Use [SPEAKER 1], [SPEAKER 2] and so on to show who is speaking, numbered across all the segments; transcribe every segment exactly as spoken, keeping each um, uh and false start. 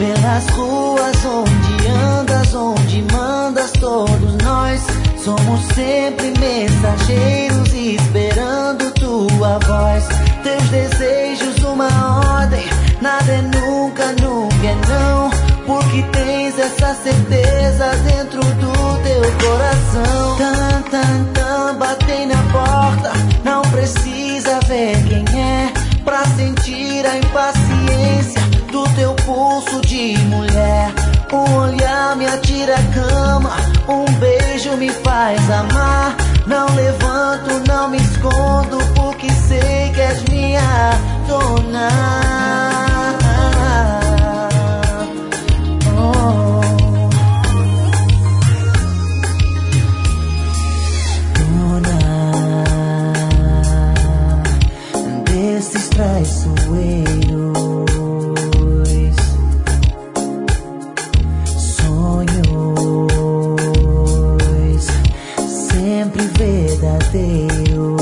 [SPEAKER 1] pelas ruas onde andas, onde mandas, todos nós somos sempre mensageiros esperando tua voz. Teus desejos uma ordem, nada é nunca, nunca é não, porque tens essa certeza dentro do teu coração. Tan, tan, tan, batei na porta, não precisa ver quem é pra sentir a impaciência do teu pulso de mulher. Um olhar me atira a cama, um beijo me faz amar. Não levanto, não me escondo, porque sei que és minha dona. Oh. Dona desses traiçoeiros, verdadeiros.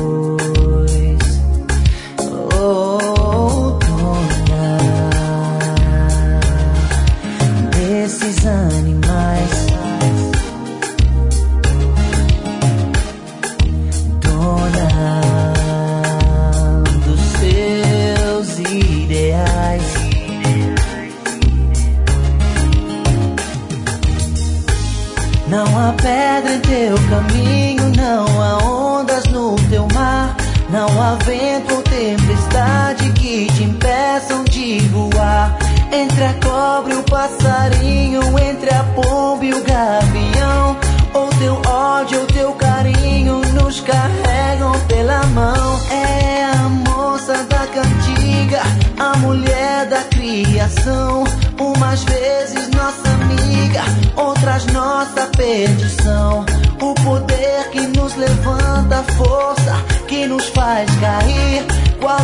[SPEAKER 1] Oh, dona desses animais, dona dos seus ideais. Não há pedra em teu caminho, não há ondas no teu mar, não há vento ou tempestade que te impeçam de voar. Entre a cobra e o passarinho, entre a pomba e o gavião, ou teu ódio ou teu carinho nos carregam pela mão. É a moça da cantiga, a mulher da criação, umas vezes nossa amiga, outras nossa perdição. O poder que nos levanta, a força que nos faz cair. Qual